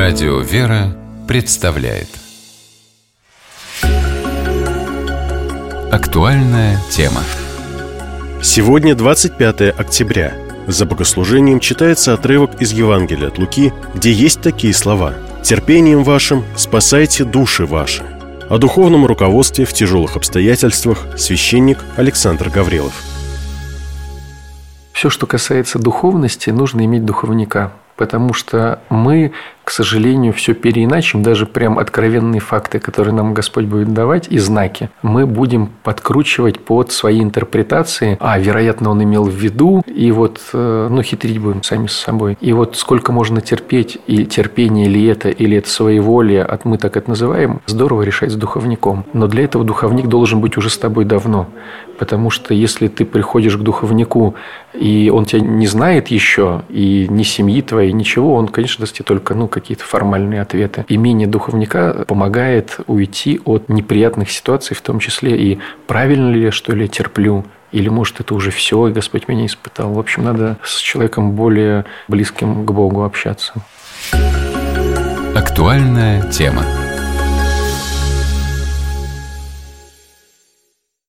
Радио «Вера» представляет актуальная тема. Сегодня 25 октября. За богослужением читается отрывок из Евангелия от Луки, где есть такие слова: «Терпением вашим спасайте души ваши». О духовном руководстве в тяжелых обстоятельствах священник Александр Гаврилов. Все, что касается духовности, нужно иметь духовника, потому что мы, к сожалению, все переиначим, даже прям откровенные факты, которые нам Господь будет давать, и знаки, мы будем подкручивать под свои интерпретации. Вероятно, Он имел в виду, и хитрить будем сами с собой. И сколько можно терпеть, и терпение ли это, или это своеволие, мы так это называем, здорово решать с духовником. Но для этого духовник должен быть уже с тобой давно. Потому что если ты приходишь к духовнику, и он тебя не знает еще, и ни семьи твоей, ничего, он, конечно, даст тебе только какие-то формальные ответы. Имение духовника помогает уйти от неприятных ситуаций, в том числе и правильно ли я, что ли, терплю, или, может, это уже все, и Господь меня испытал. В общем, надо с человеком более близким к Богу общаться. Актуальная тема.